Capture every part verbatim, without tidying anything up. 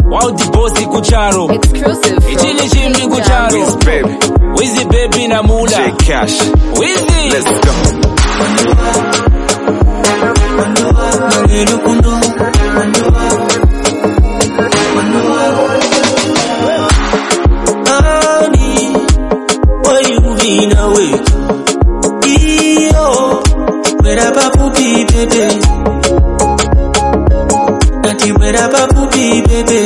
Wow the bossy kucharo. Exclusive. Ichini chimbi kucharo. Wiz baby. Wizzy baby na mula. J Cash. Wizzy. Let's go. Honey, why you been away? Iyo, where papu be baby? Nati where papu be baby?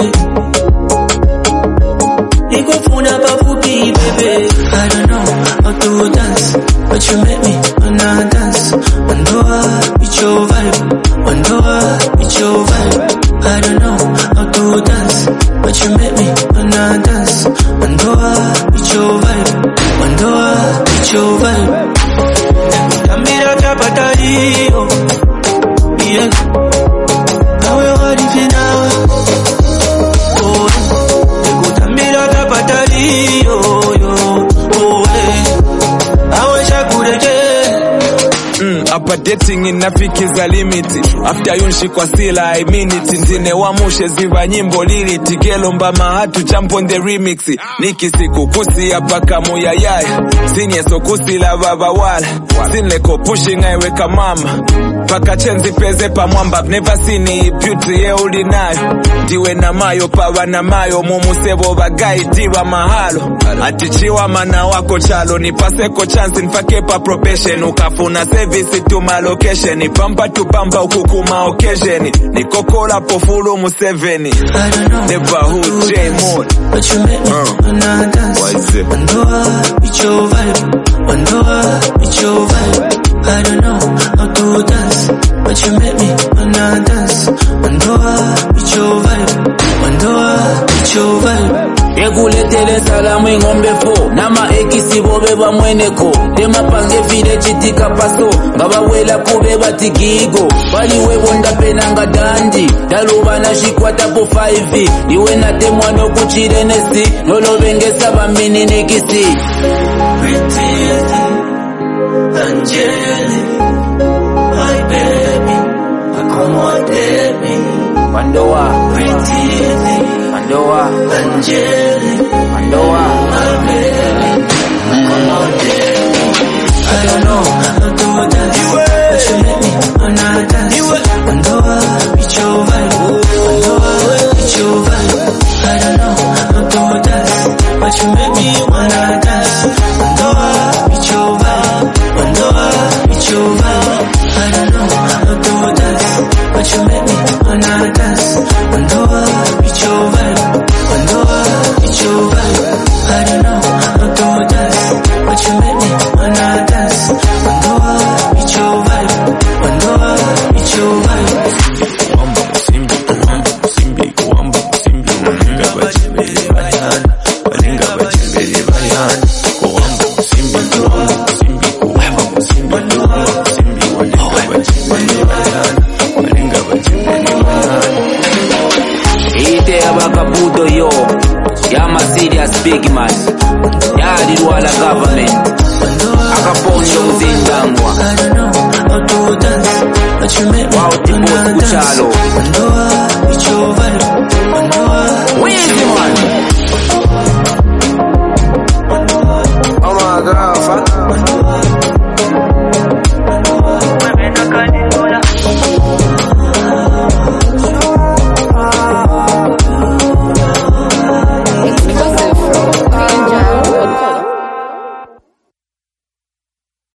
Niko funa papu be baby. I don't know how to dance, but you make me wanna dance. Wandoa, it's your vibe. Wandoa, it's your vibe. I don't know how to dance, but you make me wanna dance. Wandoa, it's your vibe. Wandoa, it's your vibe. Tambira kapatari, oh, yeah. Now we're ready for now. Oh, yeah. Tambira kapatari, oh, yo, oh, yeah. I wish I could again. Mm, apa dating inafikiza limiti. After yunshi kwa sila I mean it. Ndine wa mushe ziva nyimbo liriti. Gelomba mahatu jump on the remix. Niki siku kusi hapa kamu ya yaya. Sinye so kusi la baba wala. Sinleko pushing aiweka mama. Paka chenzi peze pa mwamba. I've never seen it beauty ye ulinayo. Diwe na mayo pawa na mayo. Mumu sebo bagai diwa mahalo. Atichiwa mana wako chalo. Nipaseko chance nfake pa probation. Ukafuna service to my location. Ni pampa to pampa ukukuma occasion. Ni kokola po fulu museveni. Neighborhood J mode. But you make me uh. wanna dance. Why is it? Wandoa, it's your vibe. Wandoa, it's your vibe. I don't know how to dance, but you make me wanna dance. Wandoa, it's your vibe. Wandoa, it's your vibe. Ekuletele salamu ingombe fo. Nama ekisi bobe ba mweneko. Tema pange vile chitika paso. Ngaba wela kube batigigo. Bali webonda penanga dandi. Daluba na shikwata po five. Iwe na temwa no kuchire nesi. Nolo benge saba mini nekisi. Pretty Angelique, my baby, accommodate me. Wandoa, pretty Wandoa, Angelique, Wandoa, my baby, accommodate me. I don't know how to dance, but you make me wanna dance. Wandoa, it's your vibe. Wandoa, it's your vibe. I don't know how to dance, but you make me wanna dance. Wandoa, it's your vibe. Wandoa, it's your vibe. I don't know how to dance, but you make me wanna dance. Wandoa, it's your vibe. Wandoa, it's your vibe. I don't know how to dance, but you make me wanna dance. Wandoa, it's your vibe. Wandoa, it's your vibe. Simbi, Simbi, Simbi, Simbi, Walinga bachibeli bayan, Walinga bachibeli bayan, Kuambo, Simbi, Kuambo, Simbi, Kuambo, Simbi, Kuambo, Simbi, Walinga bachibeli bayan, Walinga bachibeli bayan. ite abakabuto yo. Yama serious big man. Yali wala government. Akaponyo mzindangwa. I don't know how to dance, but you make me Wow, the boss kuchalo. Wandoa, it's your vibe.